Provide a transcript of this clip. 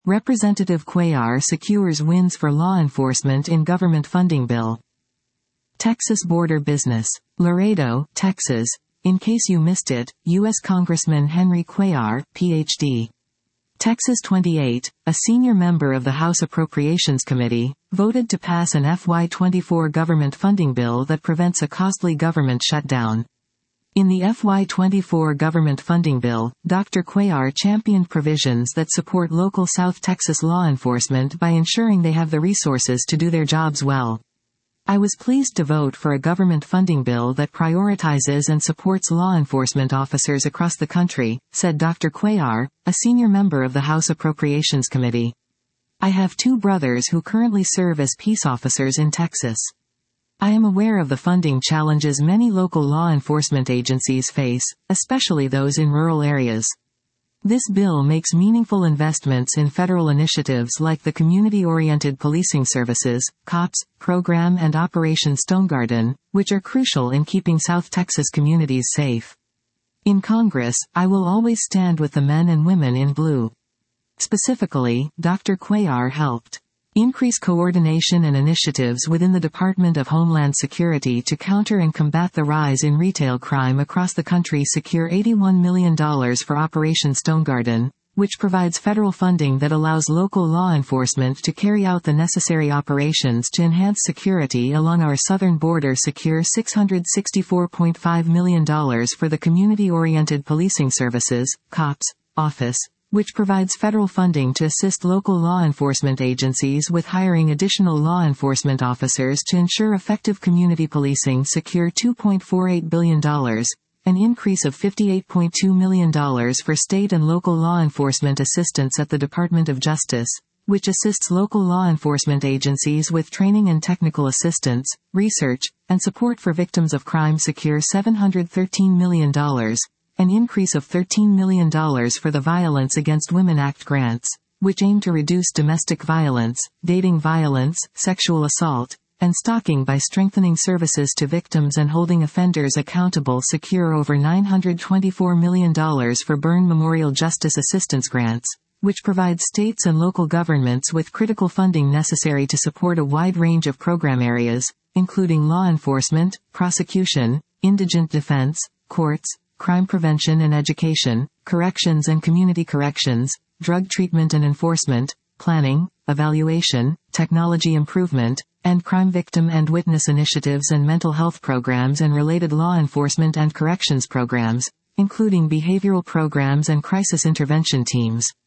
Representative Cuellar secures wins for law enforcement in government funding bill. Texas border business. Laredo, Texas. In case you missed it, U.S. Congressman Henry Cuellar, Ph.D. Texas 28, a senior member of the House Appropriations Committee, voted to pass an FY24 government funding bill that prevents a costly government shutdown. In the FY24 government funding bill, Dr. Cuellar championed provisions that support local South Texas law enforcement by ensuring they have the resources to do their jobs well. I was pleased to vote for a government funding bill that prioritizes and supports law enforcement officers across the country, said Dr. Cuellar, a senior member of the House Appropriations Committee. I have two brothers who currently serve as peace officers in Texas. I am aware of the funding challenges many local law enforcement agencies face, especially those in rural areas. This bill makes meaningful investments in federal initiatives like the Community-Oriented Policing Services, COPS, program and Operation Stone Garden, which are crucial in keeping South Texas communities safe. In Congress, I will always stand with the men and women in blue. Specifically, Dr. Cuellar helped increase coordination and initiatives within the Department of Homeland Security to counter and combat the rise in retail crime across the country, secure $81 million for Operation Stone Garden, which provides federal funding that allows local law enforcement to carry out the necessary operations to enhance security along our southern border, secure $664.5 million for the Community-Oriented Policing Services, COPS, office, which provides federal funding to assist local law enforcement agencies with hiring additional law enforcement officers to ensure effective community policing, secure $2.48 billion, an increase of $58.2 million for state and local law enforcement assistance at the Department of Justice, which assists local law enforcement agencies with training and technical assistance, research, and support for victims of crime, secure $713 million, an increase of $13 million for the Violence Against Women Act grants, which aim to reduce domestic violence, dating violence, sexual assault, and stalking by strengthening services to victims and holding offenders accountable, secure over $924 million for Burn Memorial Justice Assistance grants, which provides states and local governments with critical funding necessary to support a wide range of program areas, including law enforcement, prosecution, indigent defense, courts, crime prevention and education, corrections and community corrections, drug treatment and enforcement, planning, evaluation, technology improvement, and crime victim and witness initiatives and mental health programs and related law enforcement and corrections programs, including behavioral programs and crisis intervention teams.